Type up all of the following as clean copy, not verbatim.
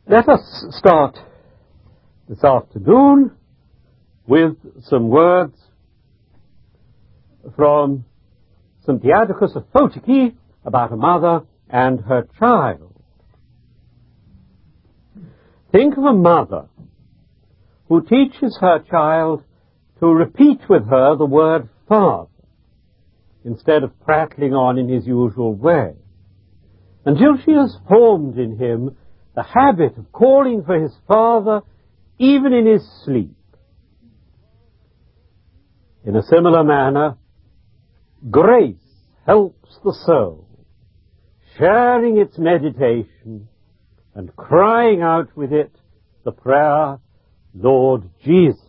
Let us start this afternoon with some words from St. Theodicus of Photiki about a mother and her child. Think of a mother who teaches her child to repeat with her the word father instead of prattling on in his usual way, until she has formed in him the habit of calling for his father even in his sleep. In a similar manner, grace helps the soul, sharing its meditation and crying out with it the prayer, Lord Jesus.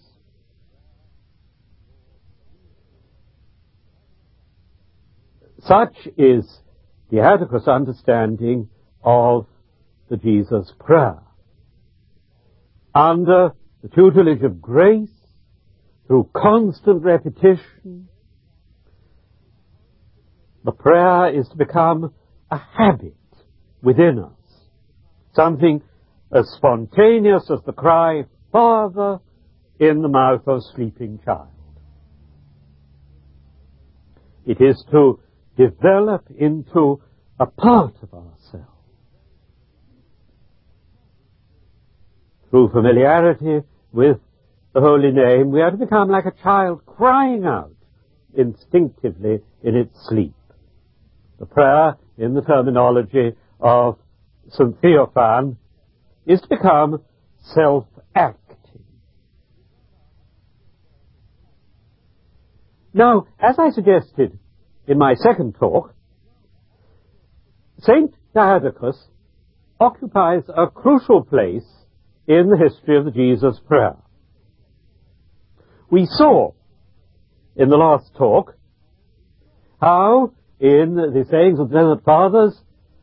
Such is the Theodicus' understanding of the Jesus prayer. Under the tutelage of grace, through constant repetition, the prayer is to become a habit within us, something as spontaneous as the cry, Father, in the mouth of a sleeping child. It is to develop into a part of ourselves. Through familiarity with the holy name, we are to become like a child crying out instinctively in its sleep. The prayer, in the terminology of St. Theophan, is to become self-acting. Now, as I suggested in my second talk, St. Theodicus occupies a crucial place in the history of the Jesus prayer. We saw in the last talk how in the sayings of the Desert Fathers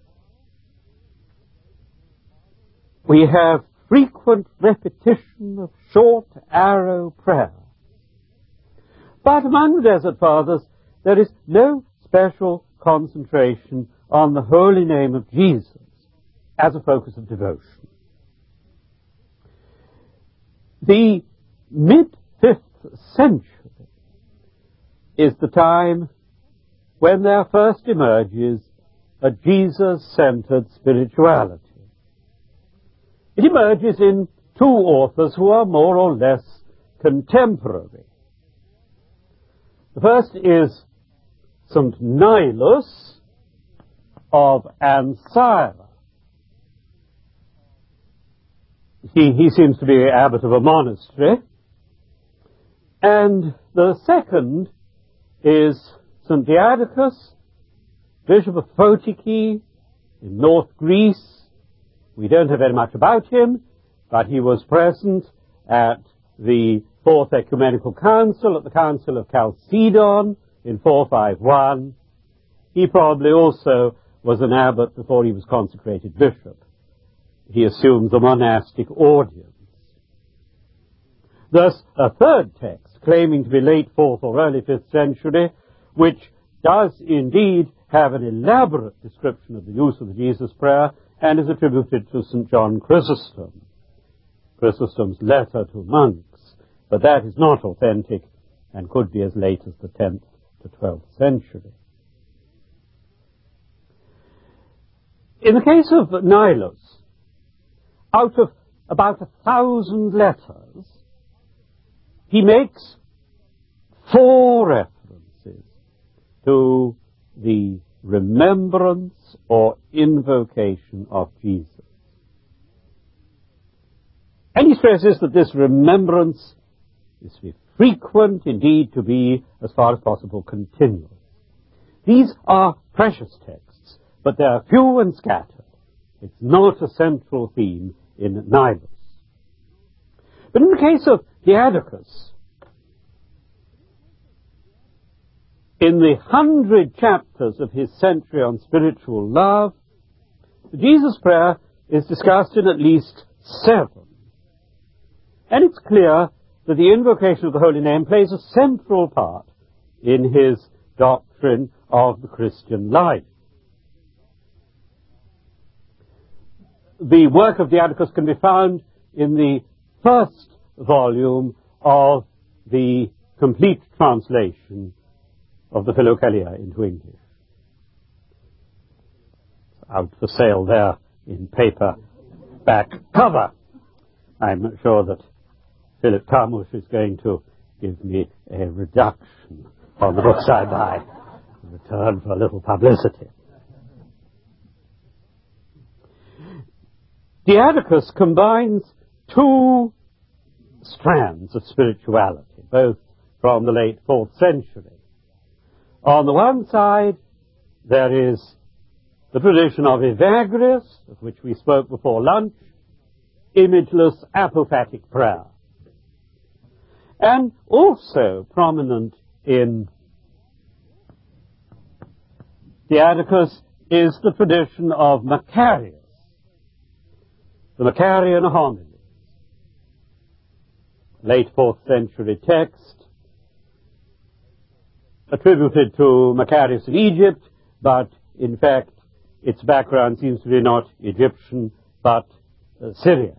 we have frequent repetition of short arrow prayer. But among the Desert Fathers there is no special concentration on the holy name of Jesus as a focus of devotion. The mid-5th century is the time when there first emerges a Jesus-centered spirituality. It emerges in two authors who are more or less contemporary. The first is St. Nilus of Ancyra. He seems to be abbot of a monastery. And the second is St. Theodicus, Bishop of Photiki in North Greece. We don't know very much about him, but he was present at the Fourth Ecumenical Council, at the Council of Chalcedon in 451. He probably also was an abbot before he was consecrated bishop. He assumed the monastic audience. Thus, a third text, claiming to be late 4th or early 5th century, which does indeed have an elaborate description of the use of the Jesus prayer and is attributed to St. John Chrysostom, Chrysostom's letter to monks, but that is not authentic and could be as late as the 10th to 12th century. In the case of Nilus, out of about 1,000 letters, he makes 4 references to the remembrance or invocation of Jesus. And he stresses that this remembrance is to be frequent, indeed to be, as far as possible, continuous. These are precious texts, but they are few and scattered. It's not a central theme in Nilus. But in the case of Theodicus, in the 100 chapters of his Century on Spiritual Love, the Jesus prayer is discussed in at least 7. And it's clear that the invocation of the Holy Name plays a central part in his doctrine of the Christian life. the work of Diadochus can be found in the first volume of the complete translation of the Philokalia into English. Out for sale there in paper back cover. I'm sure that Philip Carmouche is going to give me a reduction on the books I buy in return for a little publicity. Diadochus combines two strands of spirituality, both from the late 4th century. On the one side, there is the tradition of Evagrius, of which we spoke before lunch, imageless apophatic prayer. And also prominent in Diadochus is the tradition of Macarius, the Macarian homilies. Late 4th century text, attributed to Macarius of Egypt, but in fact its background seems to be not Egyptian, but Syriac.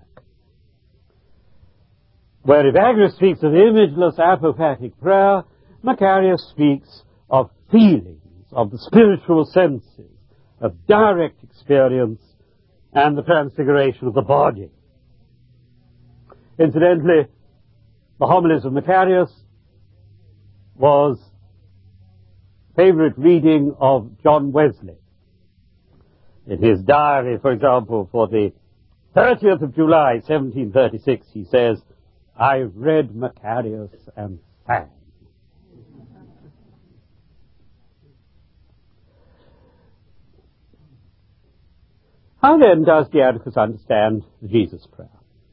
Where Evagrius speaks of imageless apophatic prayer, Macarius speaks of feelings, of the spiritual senses, of direct experience, and the transfiguration of the body. Incidentally, the homilies of Macarius was favorite reading of John Wesley. In his diary, for example, for the 30th of July, 1736, he says, "I read Macarius and sang." How then does Diadochus understand the Jesus prayer?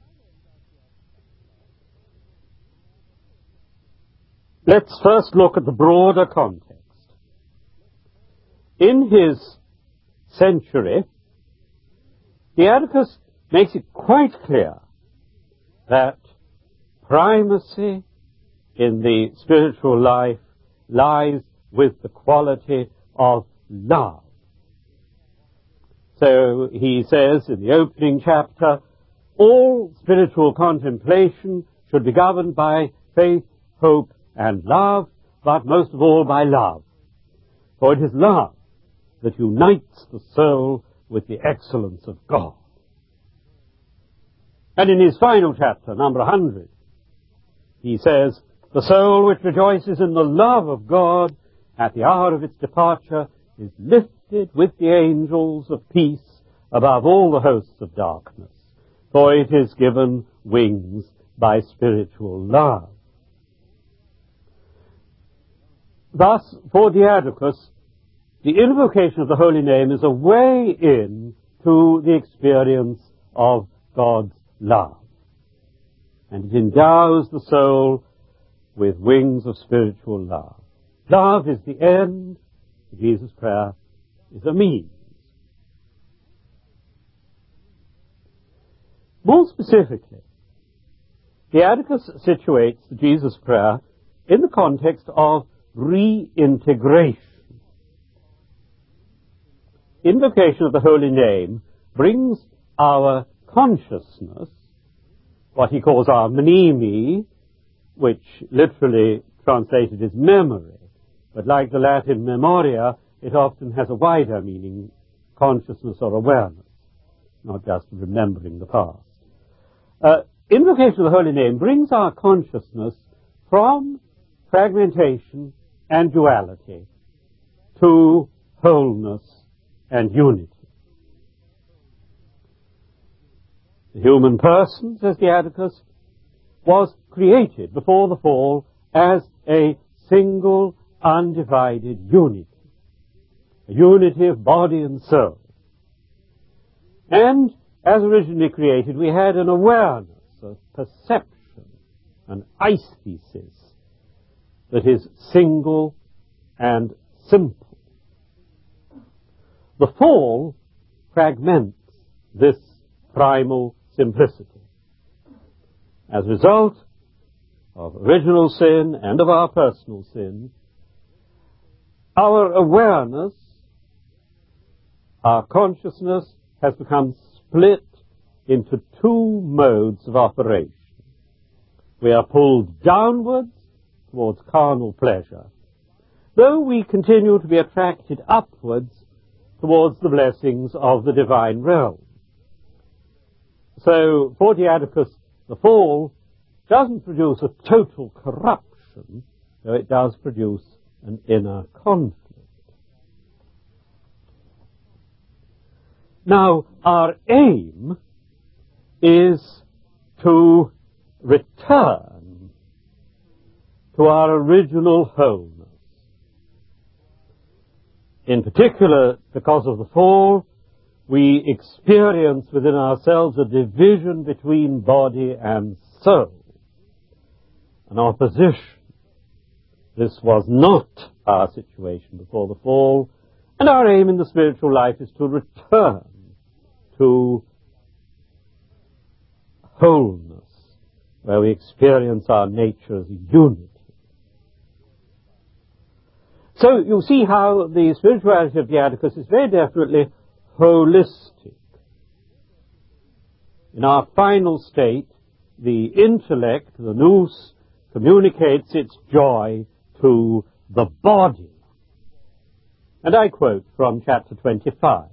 Let's first look at the broader context. In his century, Diadochus makes it quite clear that primacy in the spiritual life lies with the quality of love. So he says in the opening chapter, all spiritual contemplation should be governed by faith, hope, and love, but most of all by love. For it is love that unites the soul with the excellence of God. And in his final chapter, number 100, he says, the soul which rejoices in the love of God at the hour of its departure is lifted with the angels of peace above all the hosts of darkness, for it is given wings by spiritual love. Thus, for Diadochus, the invocation of the holy name is a way in to the experience of God's love. And it endows the soul with wings of spiritual love. Love is the end. Jesus' prayer is a means. More specifically, Diadochus situates the Jesus prayer in the context of reintegration. Invocation of the holy name brings our consciousness, what he calls our mneme, which literally translated is memory, but like the Latin memoria, it often has a wider meaning, consciousness or awareness, not just remembering the past. Invocation of the holy name brings our consciousness from fragmentation and duality to wholeness and unity. The human person, says Diadochus, was created before the fall as a single, undivided unity. A unity of body and soul. And as originally created, we had an awareness, a perception, an aesthesis that is single and simple. The fall fragments this primal simplicity. As a result of original sin and of our personal sin, our awareness, our consciousness has become split into two modes of operation. We are pulled downwards towards carnal pleasure, though we continue to be attracted upwards towards the blessings of the divine realm. So, for Diadochus, the fall doesn't produce a total corruption, though it does produce an inner conflict. Now, our aim is to return to our original wholeness. In particular, because of the fall, we experience within ourselves a division between body and soul, an opposition. This was not our situation before the fall, and our aim in the spiritual life is to return to wholeness, where we experience our nature as unity. So you see how the spirituality of Diadochus is very definitely holistic. In our final state, the intellect, the nous, communicates its joy to the body. And I quote from chapter 25.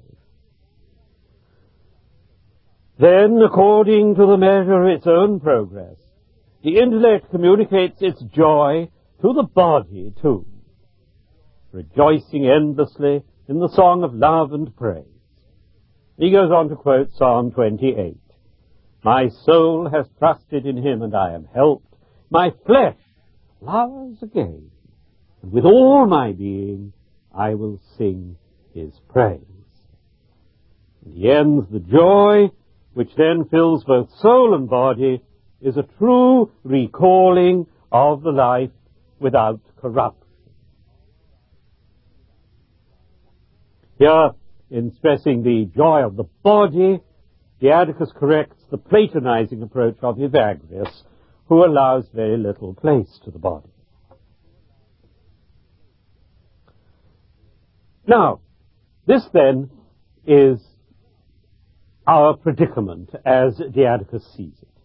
Then, according to the measure of its own progress, the intellect communicates its joy to the body too, rejoicing endlessly in the song of love and praise. He goes on to quote Psalm 28. My soul has trusted in him, and I am helped. My flesh flowers again, and with all my being I will sing his praise. And he ends, the joy which then fills both soul and body is a true recalling of the life without corruption. Here, in stressing the joy of the body, Diadochus corrects the Platonizing approach of Evagrius, who allows very little place to the body. Now, this then is our predicament as Diadochus sees it.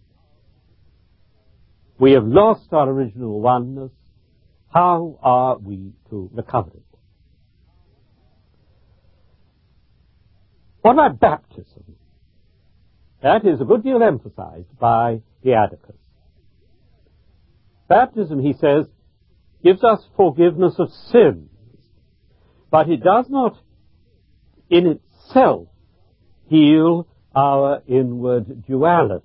We have lost our original oneness. How are we to recover it? What about baptism? That is a good deal emphasized by Diadochus. Baptism, he says, gives us forgiveness of sins, but it does not in itself heal our inward duality.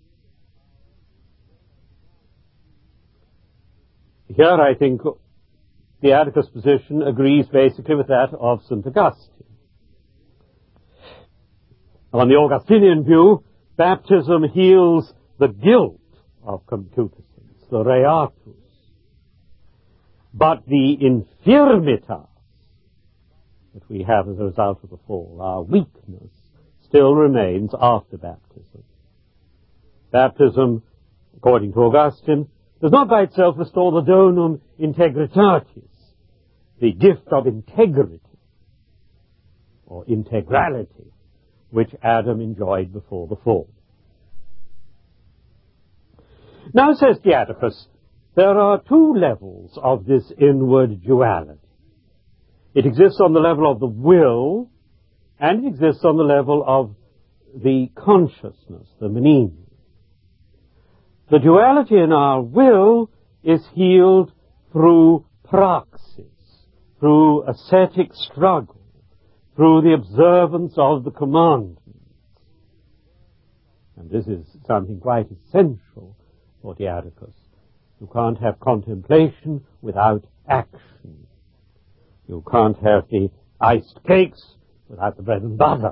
Here I think Diadochus' position agrees basically with that of St. Augustine. On the Augustinian view, baptism heals the guilt of concupiscence, the reatus. But the infirmitas that we have as a result of the fall, our weakness, still remains after baptism. Baptism, according to Augustine, does not by itself restore the donum integritatis, the gift of integrity, or integrality, which Adam enjoyed before the fall. Now, says Diadochus, there are two levels of this inward duality. It exists on the level of the will, and it exists on the level of the consciousness, the mneme. The duality in our will is healed through praxis, through ascetic struggle, through the observance of the commandments. And this is something quite essential for Diadochus. You can't have contemplation without action. You can't have the iced cakes without the bread and butter.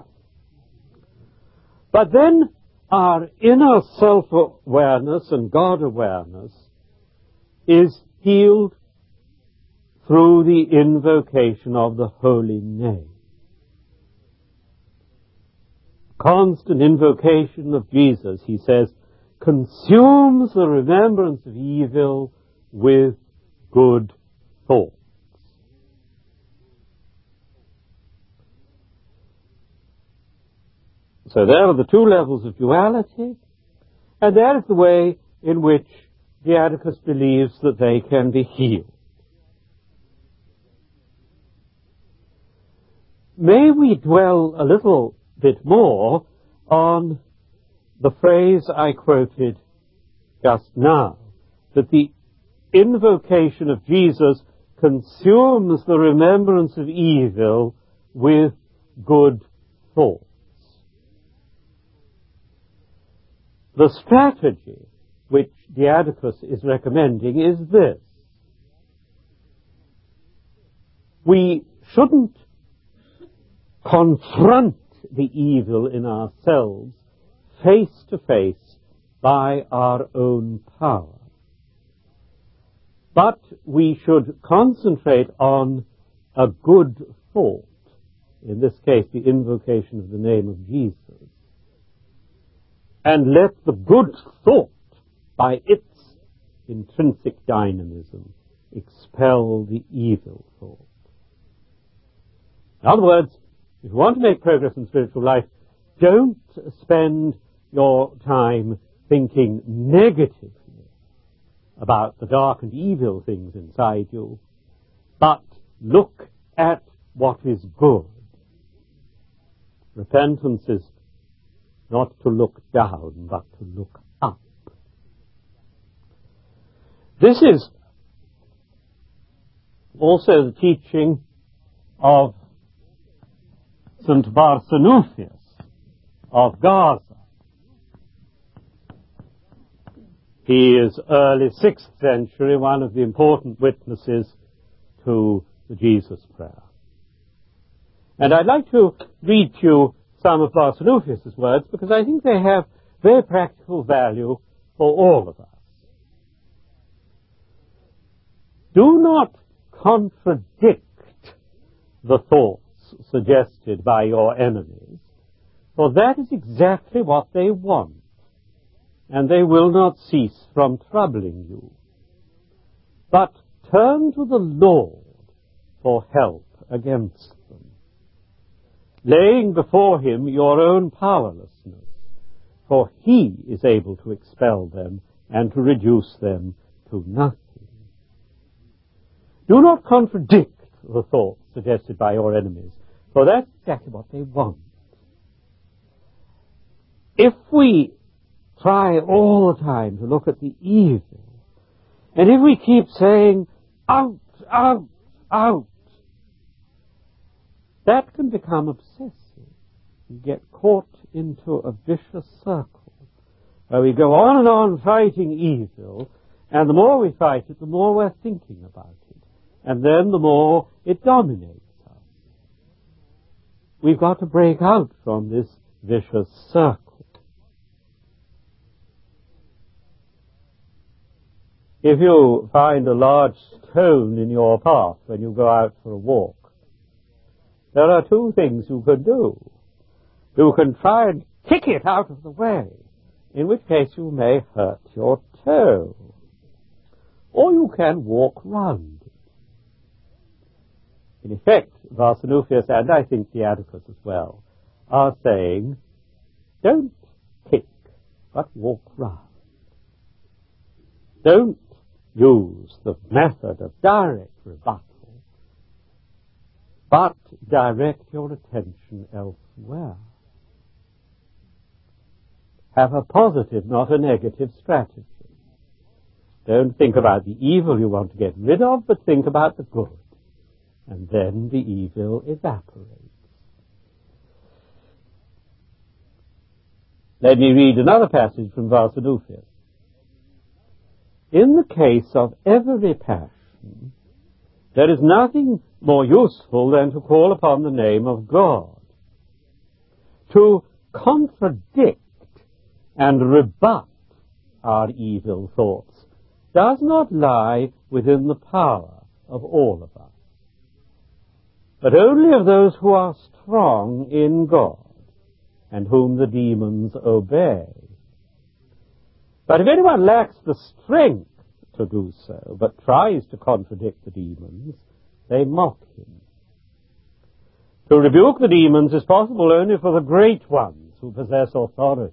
But then our inner self-awareness and God-awareness is healed through the invocation of the holy name. Constant invocation of Jesus, he says, consumes the remembrance of evil with good thoughts. So there are the two levels of duality, and there is the way in which Diadochus believes that they can be healed. May we dwell a little bit more on the phrase I quoted just now, that the invocation of Jesus consumes the remembrance of evil with good thoughts. The strategy which Diadochus is recommending is this. We shouldn't confront the evil in ourselves face to face by our own power. But we should concentrate on a good thought, in this case the invocation of the name of Jesus, and let the good thought, by its intrinsic dynamism, expel the evil thought. In other words, if you want to make progress in spiritual life, don't spend your time thinking negatively about the dark and evil things inside you, but look at what is good. Repentance is not to look down, but to look up. This is also the teaching of St. Barsanuphius of Gaza. He is early 6th century, one of the important witnesses to the Jesus prayer. And I'd like to read to you some of Barsanuphius' words, because I think they have very practical value for all of us. Do not contradict the thoughts suggested by your enemies, for that is exactly what they want, and they will not cease from troubling you. But turn to the Lord for help against them, laying before him your own powerlessness, for he is able to expel them and to reduce them to nothing. Do not contradict the thoughts suggested by your enemies, for that's exactly what they want. If we try all the time to look at the evil, and if we keep saying, out, out, out, that can become obsessive. We get caught into a vicious circle, where we go on and on fighting evil, and the more we fight it, the more we're thinking about it, and then the more it dominates us. We've got to break out from this vicious circle. If you find a large stone in your path when you go out for a walk, there are two things you can do. You can try and kick it out of the way, in which case you may hurt your toe. Or you can walk round it. In effect, Barsanuphius, and I think Diadochus as well, are saying, don't kick, but walk round. Don't use the method of direct rebuttal, but direct your attention elsewhere. Have a positive, not a negative strategy. Don't think about the evil you want to get rid of, but think about the good. And then the evil evaporates. Let me read another passage from Barsanuphius. In the case of every passion, there is nothing more useful than to call upon the name of God. To contradict and rebut our evil thoughts does not lie within the power of all of us, but only of those who are strong in God and whom the demons obey. But if anyone lacks the strength to do so, but tries to contradict the demons, they mock him. To rebuke the demons is possible only for the great ones, who possess authority.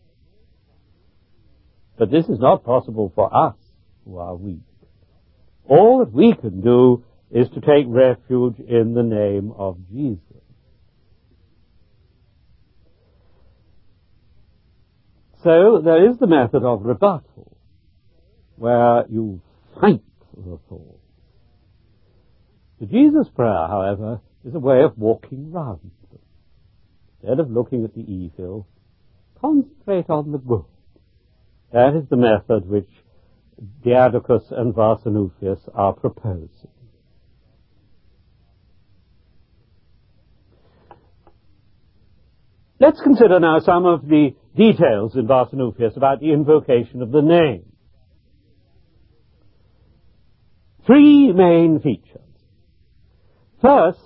But this is not possible for us who are weak. All that we can do is to take refuge in the name of Jesus. So there is the method of rebuttal, where you fight the thought. The Jesus prayer, however, is a way of walking round them. Instead of looking at the evil, concentrate on the good. That is the method which Diadochus and Barsanuphius are proposing. Let's consider now some of the details in Barsanuphius about the invocation of the name. Three main features. First,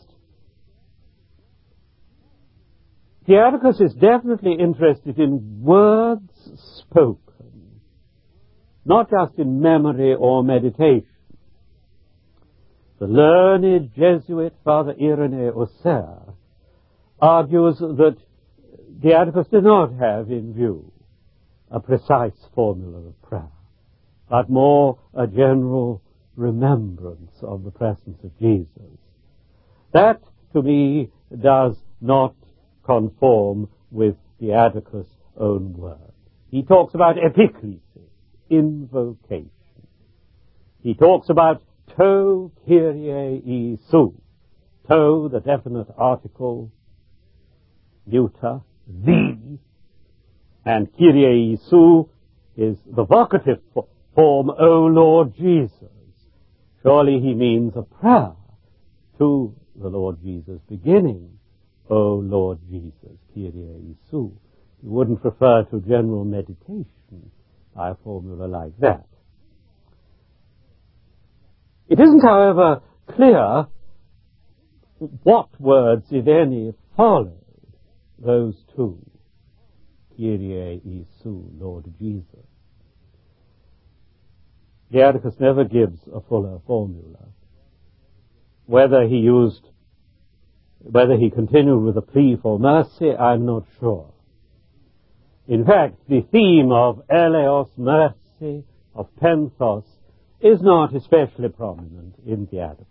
Diadochus is definitely interested in words spoken, not just in memory or meditation. The learned Jesuit Father Irenee Auxerre argues that Diadochus did not have in view a precise formula of prayer, but more a general remembrance of the presence of Jesus. That, to me, does not conform with Diadochus' own words. He talks about epiclesis, invocation. He talks about to Kyrie Isu, to, the definite article, neuter, the, and Kyrie Isu is the vocative form, O Lord Jesus. Surely he means a prayer to the Lord Jesus, beginning, O Lord Jesus, Kyrie Isu. He wouldn't refer to general meditation by a formula like that. It isn't, however, clear what words, if any, followed those two, Kyrie Isu, Lord Jesus. Diadochus never gives a fuller formula. Whether he continued with a plea for mercy, I'm not sure. In fact, the theme of eleos, mercy, of penthos, is not especially prominent in Diadochus.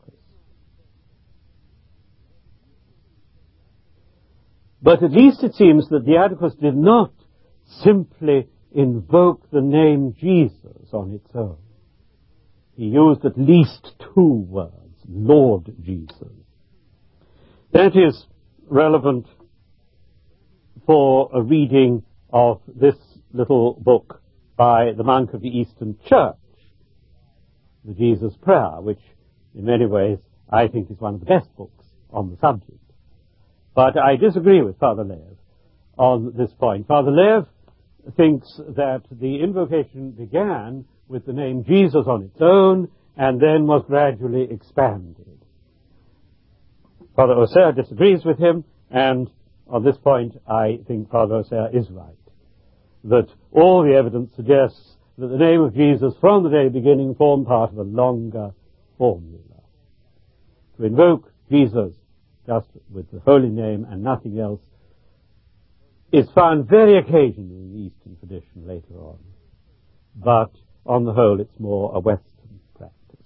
But at least it seems that Diadochus did not simply invoke the name Jesus on its own. He used at least two words, Lord Jesus. That is relevant for a reading of this little book by the monk of the Eastern Church, the Jesus Prayer, which in many ways I think is one of the best books on the subject. But I disagree with Father Lev on this point. Father Lev thinks that the invocation began with the name Jesus on its own and then was gradually expanded. Father Auxerre disagrees with him, and on this point I think Father Auxerre is right, that all the evidence suggests that the name of Jesus from the very beginning formed part of a longer formula. To invoke Jesus just with the holy name and nothing else is found very occasionally in the Eastern tradition later on. But on the whole, it's more a Western practice.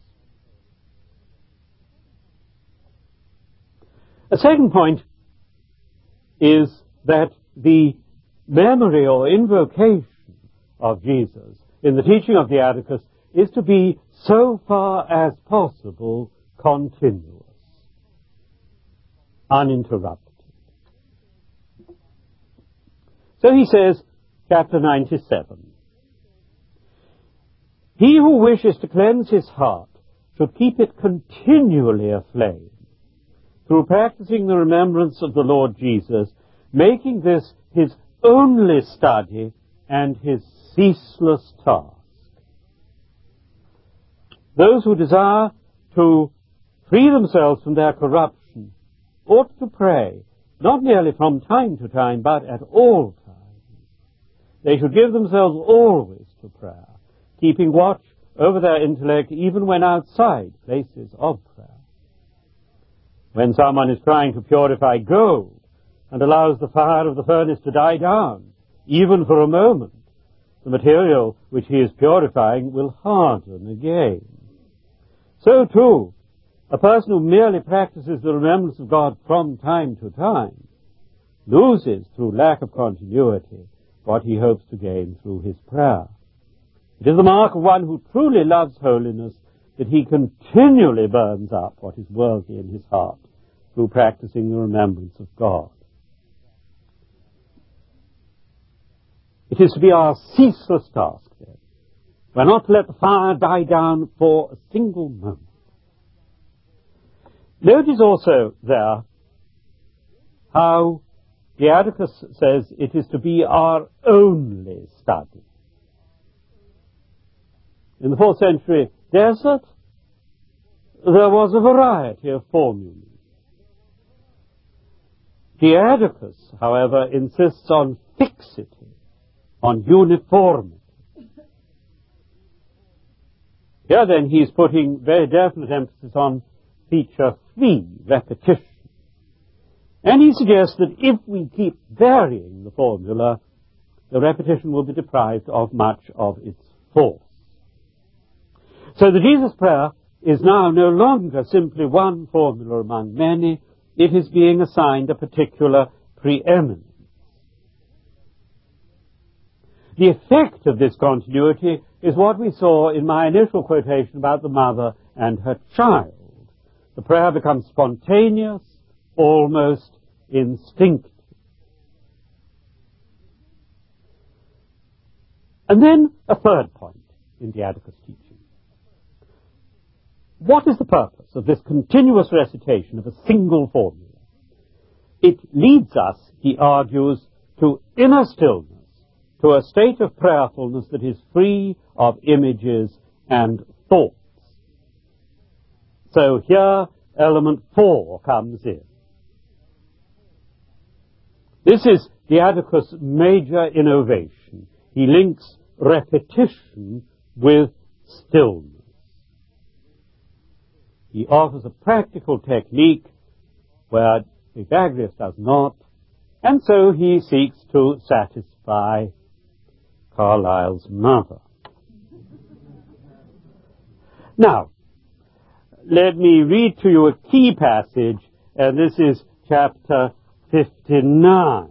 A second point is that the memory or invocation of Jesus in the teaching of Diadochus is to be so far as possible continuous, uninterrupted. So he says, chapter 97, he who wishes to cleanse his heart should keep it continually aflame, through practicing the remembrance of the Lord Jesus, making this his only study and his ceaseless task. Those who desire to free themselves from their corruption ought to pray, not merely from time to time, but at all times. They should give themselves always to prayer, keeping watch over their intellect even when outside places of prayer. When someone is trying to purify gold, and allows the fire of the furnace to die down, even for a moment, the material which he is purifying will harden again. So too, a person who merely practices the remembrance of God from time to time loses, through lack of continuity, what he hopes to gain through his prayer. It is the mark of one who truly loves holiness that he continually burns up what is worthy in his heart through practicing the remembrance of God. It is to be our ceaseless task, then. We're not to let the fire die down for a single moment. Notice also there how Diadochus says it is to be our only study. In the 4th century desert, there was a variety of formulae. Diadochus, however, insists on fixity, on uniformity. Here then he's putting very definite emphasis on feature 3, repetition. And he suggests that if we keep varying the formula, the repetition will be deprived of much of its force. So the Jesus prayer is now no longer simply one formula among many. It is being assigned a particular preeminence. The effect of this continuity is what we saw in my initial quotation about the mother and her child. The prayer becomes spontaneous, almost instinctive. And then a third point in Diadochus' teaching. What is the purpose of this continuous recitation of a single formula? It leads us, he argues, to inner stillness, to a state of prayerfulness that is free of images and thoughts. So here, element 4 comes in. This is Diadochus' major innovation. He links repetition with stillness. He offers a practical technique where Evagrius does not, and so he seeks to satisfy Carlyle's mother. Now, let me read to you a key passage, and this is chapter 59.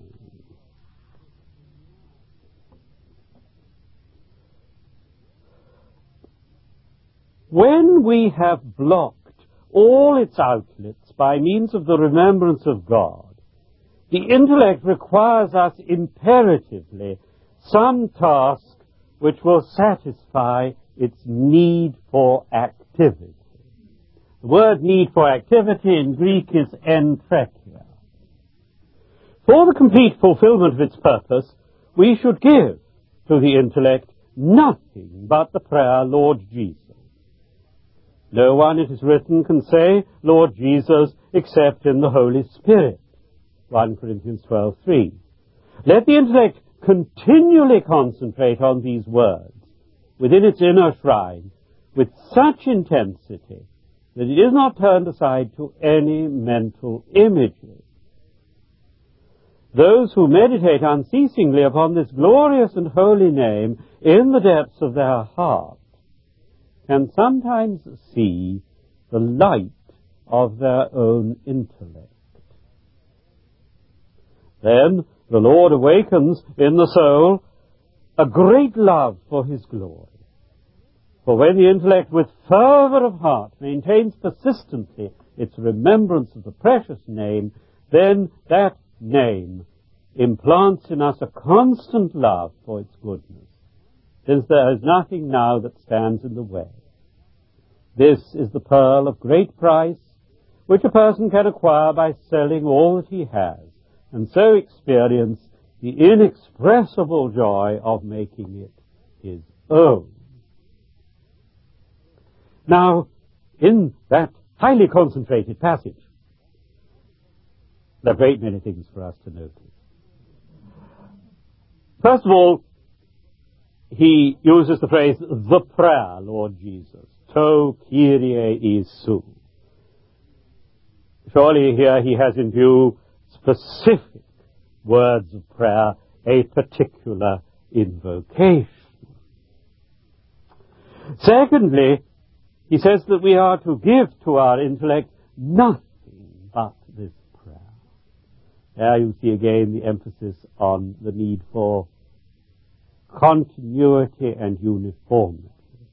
When we have blocked all its outlets by means of the remembrance of God, the intellect requires us imperatively some task which will satisfy its need for activity. The word need for activity in Greek is entrechia. For the complete fulfillment of its purpose, we should give to the intellect nothing but the prayer, Lord Jesus. No one, it is written, can say, Lord Jesus, except in the Holy Spirit. 1 Corinthians 12:3. Let the intellect continually concentrate on these words within its inner shrine with such intensity that it is not turned aside to any mental images. Those who meditate unceasingly upon this glorious and holy name in the depths of their heart can sometimes see the light of their own intellect. Then the Lord awakens in the soul a great love for his glory. For when the intellect with fervor of heart maintains persistently its remembrance of the precious name, then that name implants in us a constant love for its goodness, since there is nothing now that stands in the way. This is the pearl of great price, which a person can acquire by selling all that he has, and so experience the inexpressible joy of making it his own. Now, in that highly concentrated passage, there are a great many things for us to notice. First of all, he uses the phrase, the prayer, Lord Jesus. To Kyrie Isu. Surely here he has in view specific words of prayer a particular invocation. Secondly, he says that we are to give to our intellect nothing but this prayer. There you see again the emphasis on the need for continuity and uniformity.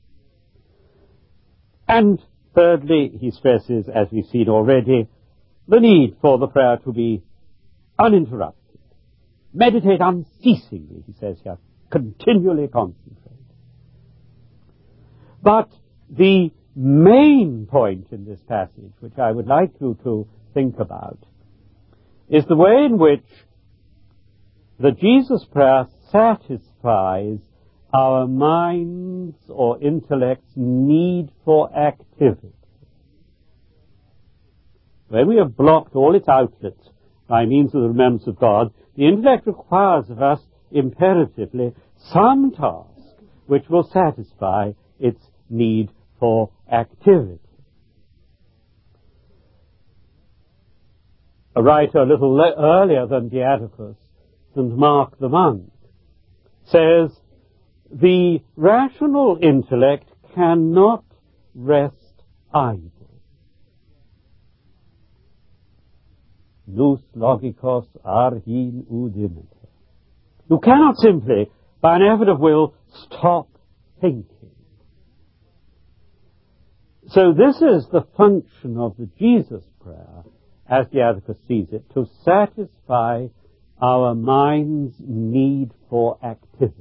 And thirdly, he stresses, as we've seen already, the need for the prayer to be uninterrupted. Meditate unceasingly, he says here, continually concentrate. But the main point in this passage, which I would like you to think about, is the way in which the Jesus prayer satisfies our mind's or intellect's need for activity. When we have blocked all its outlets by means of the remembrance of God, the intellect requires of us imperatively some task which will satisfy its need for activity. A writer a little earlier than Diadochus, St. Mark the monk, says, the rational intellect cannot rest idle. Nous logikos arhin udimenter. You cannot simply, by an effort of will, stop thinking. So this is the function of the Jesus prayer, as Diadochus sees it, to satisfy our mind's need for activity.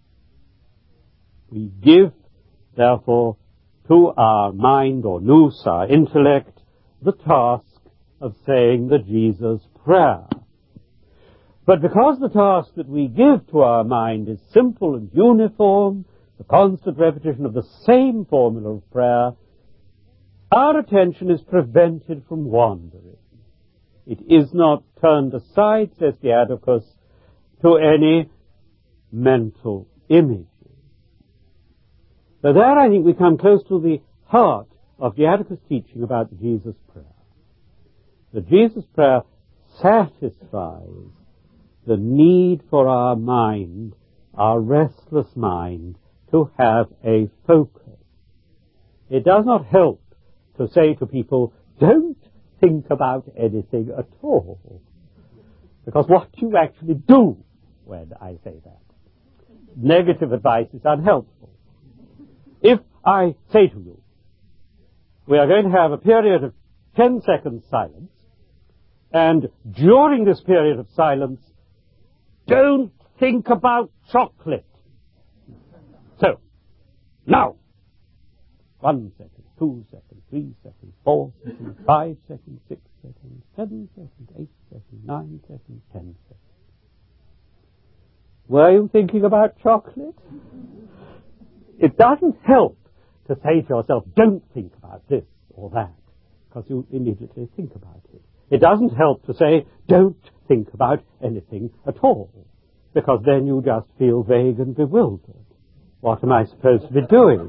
We give, therefore, to our mind, or nous, our intellect, the task of saying the Jesus prayer. But because the task that we give to our mind is simple and uniform, the constant repetition of the same formula of prayer, our attention is prevented from wandering. It is not turned aside, says Diadochus, to any mental images. So there I think we come close to the heart of Diadochus' teaching about the Jesus prayer. The Jesus prayer satisfies the need for our mind, our restless mind, to have a focus. It does not help to say to people, don't think about anything at all. Because what do you actually do when I say that? Negative advice is unhelpful. If I say to you, we are going to have a period of 10 seconds silence, and during this period of silence, don't think about chocolate. So, now, 1 second, 2 seconds, 3 seconds, 4 seconds, 5 seconds, 6 seconds, 7 seconds, 8 seconds, 9 seconds, 10 seconds. Were you thinking about chocolate? It doesn't help to say to yourself, don't think about this or that, because you immediately think about it. It doesn't help to say, don't think about anything at all, because then you just feel vague and bewildered. What am I supposed to be doing?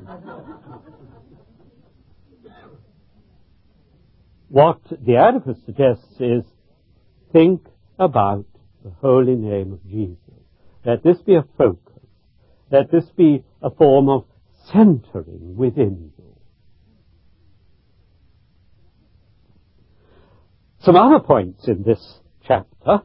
What Diadochus suggests is, think about the holy name of Jesus. Let this be a focus. Let this be a form of centering within you. Some other points in this chapter.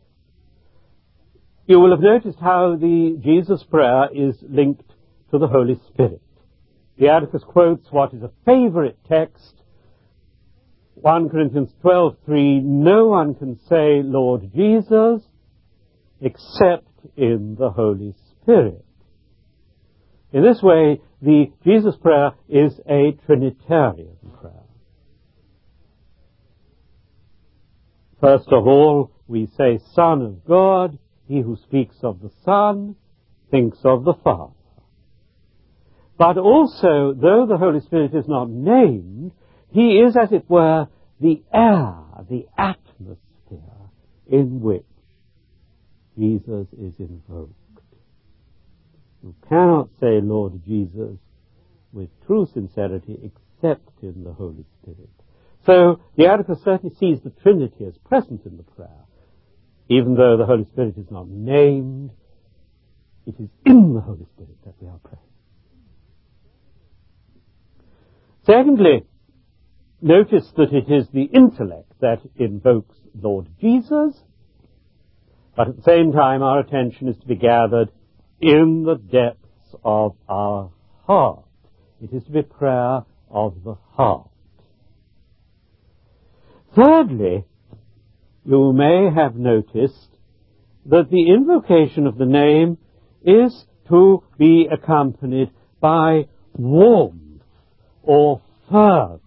You will have noticed how the Jesus prayer is linked to the Holy Spirit. Diadochus quotes what is a favorite text, 1 Corinthians 12:3, no one can say Lord Jesus except in the Holy Spirit. In this way, the Jesus prayer is a Trinitarian prayer. First of all, we say Son of God. He who speaks of the Son thinks of the Father. But also, though the Holy Spirit is not named, he is, as it were, the air, the atmosphere in which Jesus is invoked. You cannot say Lord Jesus with true sincerity except in the Holy Spirit. So Diadochus certainly sees the Trinity as present in the prayer. even though the Holy Spirit is not named, it is in the Holy Spirit that we are praying. Secondly, notice that it is the intellect that invokes Lord Jesus, but at the same time our attention is to be gathered in the depths of our heart. It is to be prayer of the heart. Thirdly, you may have noticed that the invocation of the name is to be accompanied by warmth or fervor.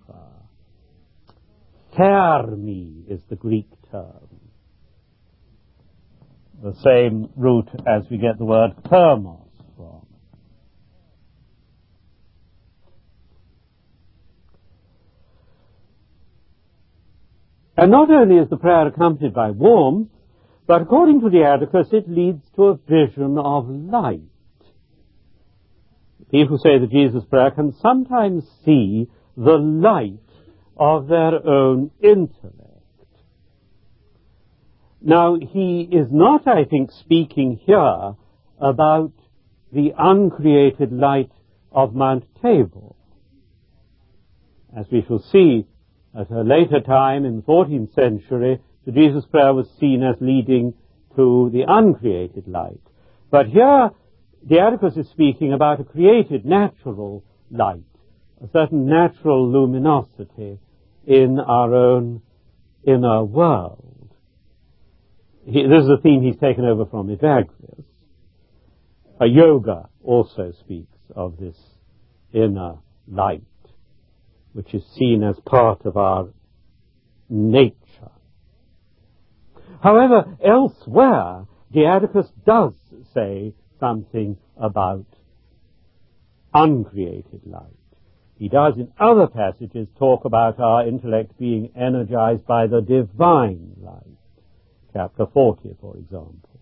Thermi is the Greek term. The same root as we get the word thermos from. And not only is the prayer accompanied by warmth, but according to the Atticus, it leads to a vision of light. People who say the Jesus prayer can sometimes see the light of their own intellect. Now, he is not, I think, speaking here about the uncreated light of Mount Tabor. As we shall see, at a later time in the 14th century, the Jesus prayer was seen as leading to the uncreated light. But here, the Atticus is speaking about a created natural light, a certain natural luminosity in our own inner world. This is a theme he's taken over from Evagrius. Yoga also speaks of this inner light, which is seen as part of our nature. However, elsewhere, the Atticus does say something about uncreated light. He does in other passages talk about our intellect being energized by the divine light. Chapter 40, for example.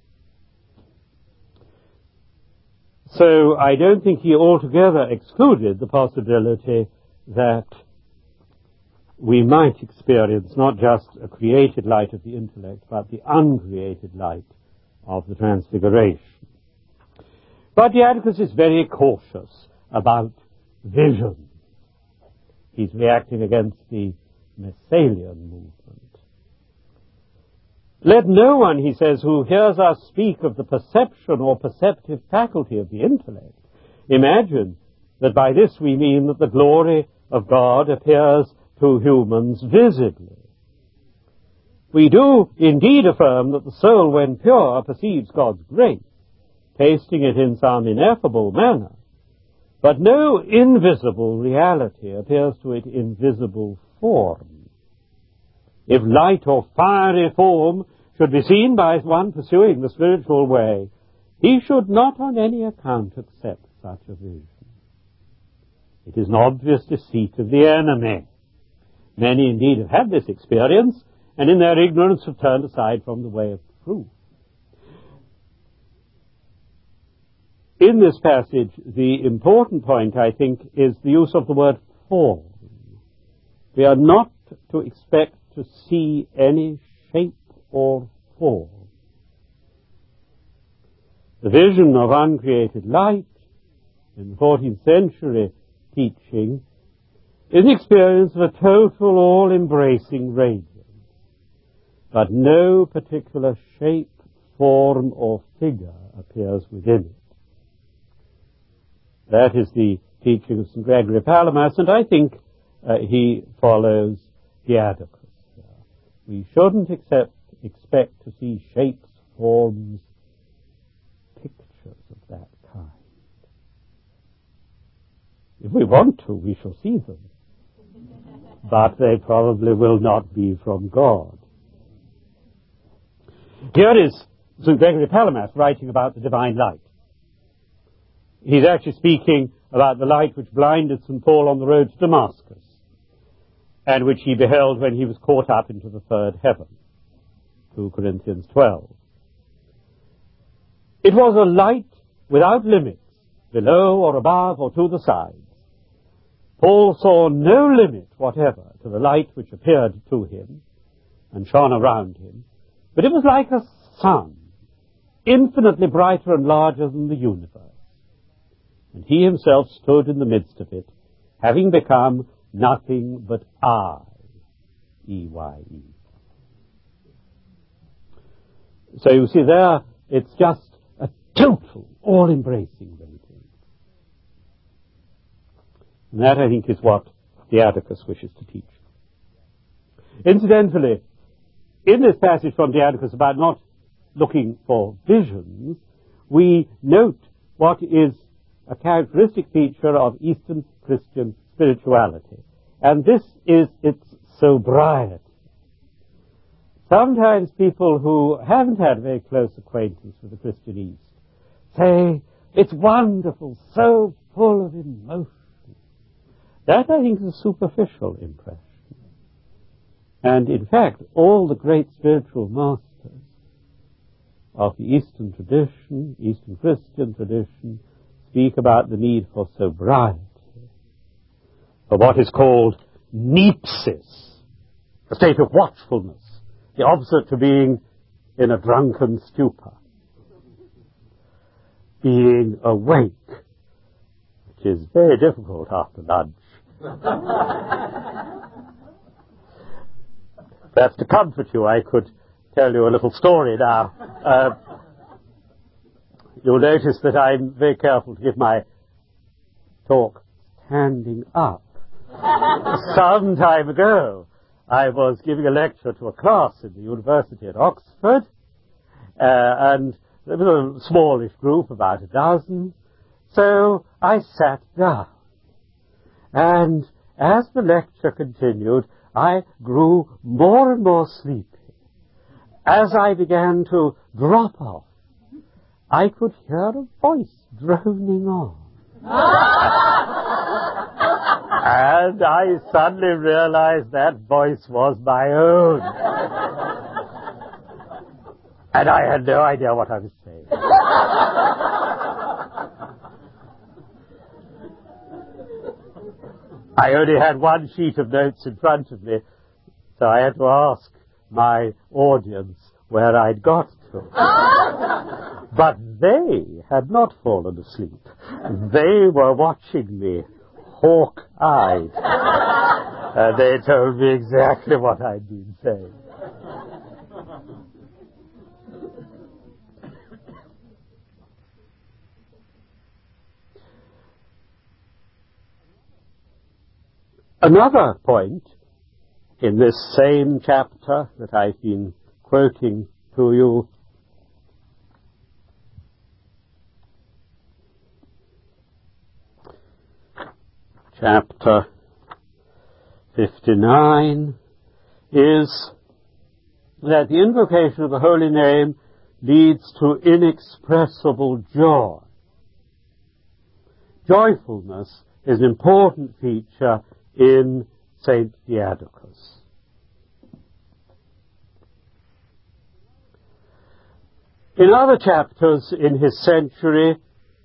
So I don't think he altogether excluded the possibility that we might experience not just a created light of the intellect, but the uncreated light of the Transfiguration. But the Atticus is very cautious about vision. He's reacting against the Messalian movement. Let no one, he says, who hears us speak of the perception or perceptive faculty of the intellect imagine that by this we mean that the glory of God appears to humans visibly. We do indeed affirm that the soul, when pure, perceives God's grace, tasting it in some ineffable manner, but no invisible reality appears to it in visible form. If light or fiery form should be seen by one pursuing the spiritual way, he should not on any account accept such a vision. It is an obvious deceit of the enemy. Many indeed have had this experience, and in their ignorance have turned aside from the way of truth. In this passage, the important point, I think, is the use of the word form. We are not to expect to see any shape or form. The vision of uncreated light in the 14th century teaching is an experience of a total, all-embracing radiance, but no particular shape, form, or figure appears within it. That is the teaching of St. Gregory Palamas, and I think he follows the Atticus. We shouldn't expect to see shapes, forms, pictures of that kind. If we want to, we shall see them. But they probably will not be from God. Here is St. Gregory Palamas writing about the divine light. He's actually speaking about the light which blinded St. Paul on the road to Damascus, and which he beheld when he was caught up into the third heaven. 2 Corinthians 12. It was a light without limits, below or above or to the sides. Paul saw no limit whatever to the light which appeared to him and shone around him, but it was like a sun, infinitely brighter and larger than the universe. And he himself stood in the midst of it, having become nothing but I, E-Y-E. So you see there, it's just a total, all-embracing radiance. And that, I think, is what Diadochus wishes to teach. Incidentally, in this passage from Diadochus about not looking for visions, we note what is a characteristic feature of Eastern Christian spirituality. And this is its sobriety. Sometimes people who haven't had a very close acquaintance with the Christian East say, it's wonderful, so full of emotion. That, I think, is a superficial impression. And in fact, all the great spiritual masters of the Eastern tradition, Eastern Christian tradition, speak about the need for sobriety, for what is called nepsis, a state of watchfulness, the opposite to being in a drunken stupor, being awake, which is very difficult after lunch. That's to comfort you. I could tell you a little story now. You'll notice that I'm very careful to give my talk standing up. Some time ago, I was giving a lecture to a class in the university at Oxford, and there was a smallish group, about a dozen, so I sat down. And as the lecture continued, I grew more and more sleepy. As I began to drop off, I could hear a voice droning on. And I suddenly realized that voice was my own. And I had no idea what I was saying. I only had one sheet of notes in front of me, so I had to ask my audience where I'd got to. But they had not fallen asleep. They were watching me, hawk-eyed. And they told me exactly what I'd been saying. Another point in this same chapter that I've been quoting to you chapter 59 is that the invocation of the holy name leads to inexpressible joy. Joyfulness is an important feature in Saint Diadochus. In other chapters in his century,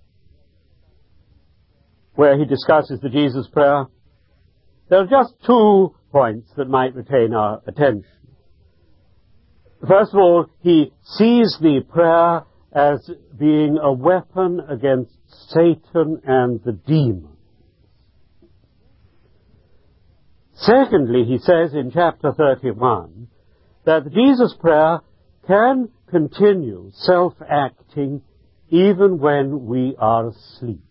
where he discusses the Jesus prayer, there are just 2 points that might retain our attention. First of all, he sees the prayer as being a weapon against Satan and the demons. Secondly, he says in chapter 31 that the Jesus prayer can continue self-acting even when we are asleep.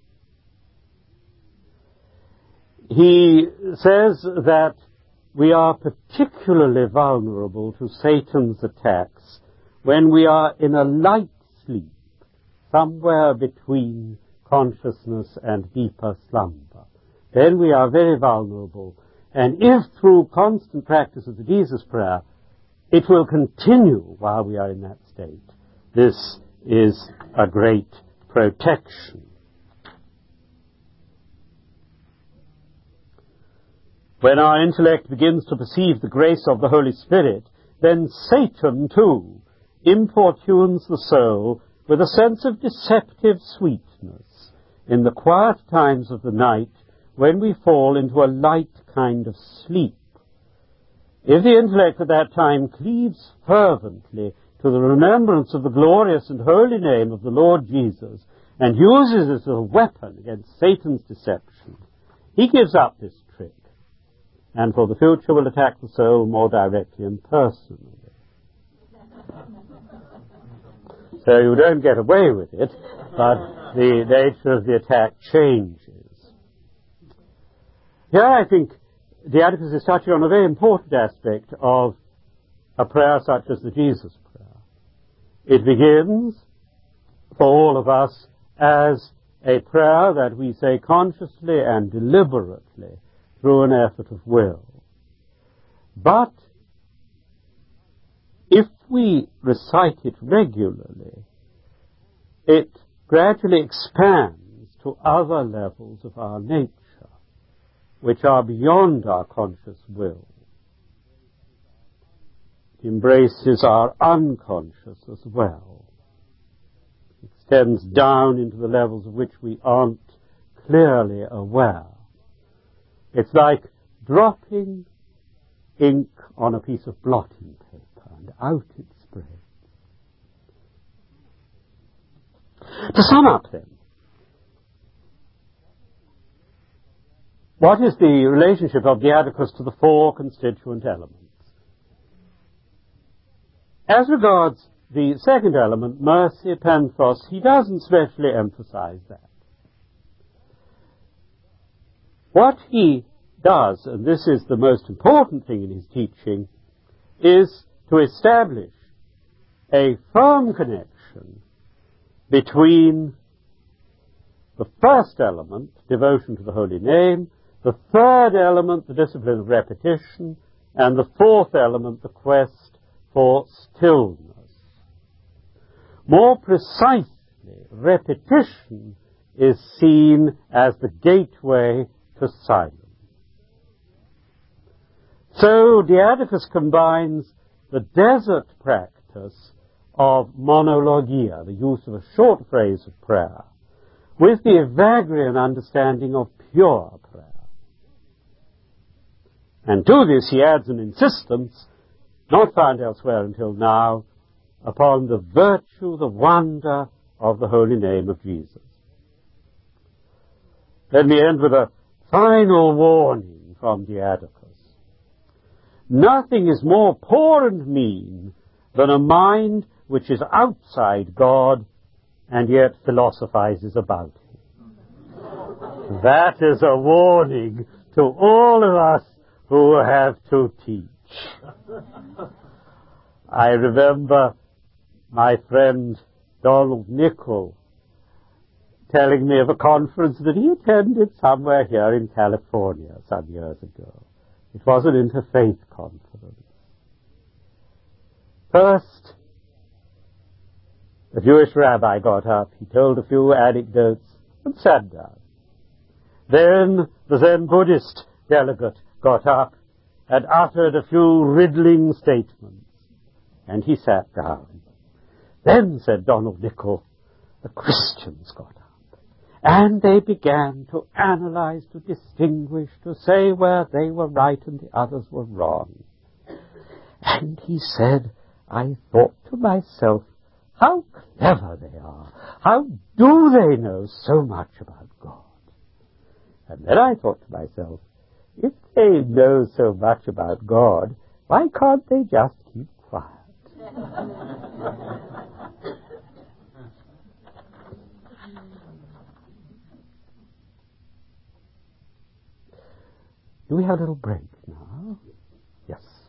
He says that we are particularly vulnerable to Satan's attacks when we are in a light sleep, somewhere between consciousness and deeper slumber. Then we are very vulnerable. And if through constant practice of the Jesus prayer, it will continue while we are in that state, this is a great protection. When our intellect begins to perceive the grace of the Holy Spirit, then Satan, too, importunes the soul with a sense of deceptive sweetness in the quiet times of the night when we fall into a light kind of sleep. If the intellect at that time cleaves fervently to the remembrance of the glorious and holy name of the Lord Jesus and uses it as a weapon against Satan's deception, he gives up this trick and for the future will attack the soul more directly and personally. So you don't get away with it, but the nature of the attack changes. Here I think Diadochus is touching on a very important aspect of a prayer such as the Jesus prayer. It begins, for all of us, as a prayer that we say consciously and deliberately through an effort of will. But if we recite it regularly, it gradually expands to other levels of our nature, which are beyond our conscious will. It embraces our unconscious as well. It extends down into the levels of which we aren't clearly aware. It's like dropping ink on a piece of blotting paper, and out it spreads. To sum up then, what is the relationship of Diadochus to the four constituent elements? As regards the second element, mercy, penthos, he doesn't specially emphasize that. What he does, and this is the most important thing in his teaching, is to establish a firm connection between the first element, devotion to the holy name, the third element, the discipline of repetition, and the fourth element, the quest for stillness. More precisely, repetition is seen as the gateway to silence. So Diadochus combines the desert practice of monologia, the use of a short phrase of prayer, with the Evagrian understanding of pure prayer. And to this he adds an insistence, not found elsewhere until now, upon the virtue, the wonder of the holy name of Jesus. Let me end with a final warning from Diadochus. Nothing is more poor and mean than a mind which is outside God and yet philosophizes about Him. That is a warning to all of us who have to teach. I remember my friend Donald Nichol telling me of a conference that he attended somewhere here in California some years ago. It was an interfaith conference. First, the Jewish rabbi got up, he told a few anecdotes and sat down. Then the Zen Buddhist delegate got up and uttered a few riddling statements, and he sat down. Then, said Donald Nichol, the Christians got up. And they began to analyze, to distinguish, to say where they were right and the others were wrong. And he said, I thought to myself, how clever they are. How do they know so much about God? And then I thought to myself, if they know so much about God, why can't they just keep quiet? Do we have a little break now? Yes.